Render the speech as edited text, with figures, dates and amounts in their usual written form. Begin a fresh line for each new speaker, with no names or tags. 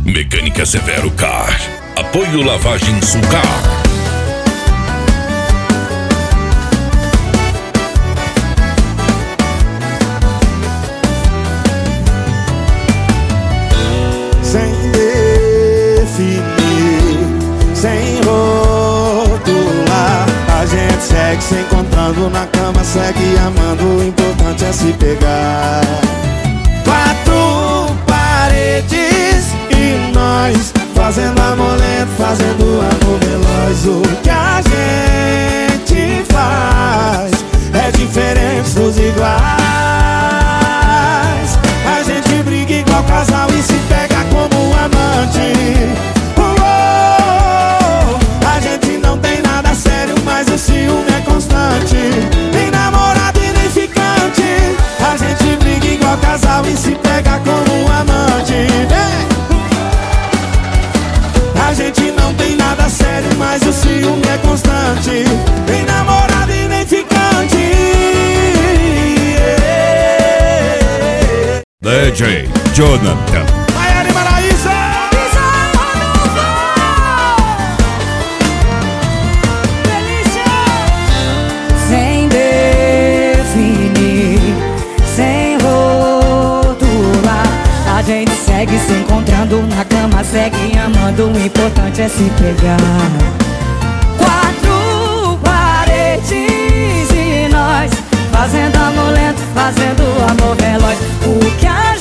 Mecânica Severo Car. Apoio Lavagem Sulcar.
Sem definir, sem rotular, a gente segue se encontrando na cama, segue amando, o importante é se pegar. Quatro paredes e nós fazendo amor lento, fazendo amor veloz. O que a gente faz é diferente dos iguais. A gente briga igual casal e se pega como amante. A gente não tem nada sério, mas o ciúme é constante. Nem namorado e nem ficante. A gente briga igual casal e se pega como amante. A gente não tem nada sério, mas o ciúme é constante. Nem namorado e nem ficante.
DJ Jonathan.
Maiara e Maraísa.
Sem definir, sem rotular, a gente segue se encontrando na cama, segue amando, o importante é se pegar. Quatro paredes e nós fazendo amor lento, fazendo amor veloz. O que a